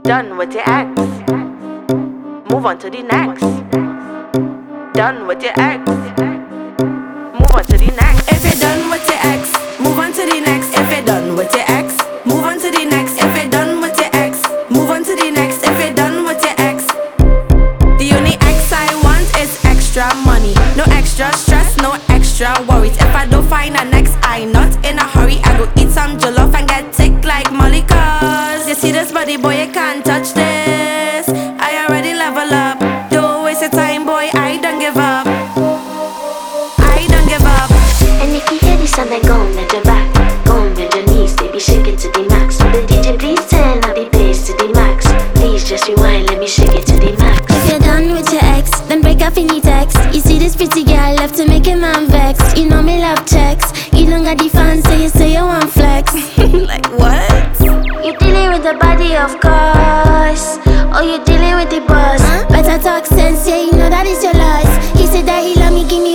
Done with your ex. Move on to the next. Done with your ex. Move on to the next. If you're done with your ex, move on to the next. If you're done with your ex, move on to the next. If you're done with your ex, move on to the next. If you're done with your ex. The only ex I want is extra money. No extra stress, no extra worries. If I don't find a next, I not in a hurry. I go eat some jollof and get thick like Molly. Cause you see this body, boy, you can't touch this. I already level up. Don't waste your time, boy, I don't give up. I don't give up. And if you hear this song, then go on bend your back, go on bend your knees, baby, shake it to the max. So the DJ please turn up the bass to the max. Please just rewind, let me shake it to the max. If you're done with your ex, then break off any text. You see this pretty girl left to make a man vex. You know me love checks. You don't got the fans, so you say you want flex. Like what? You dealing with the body, of course, or you dealing with the boss? Better talk sense, yeah, you know that is your loss. He said that he love me, give me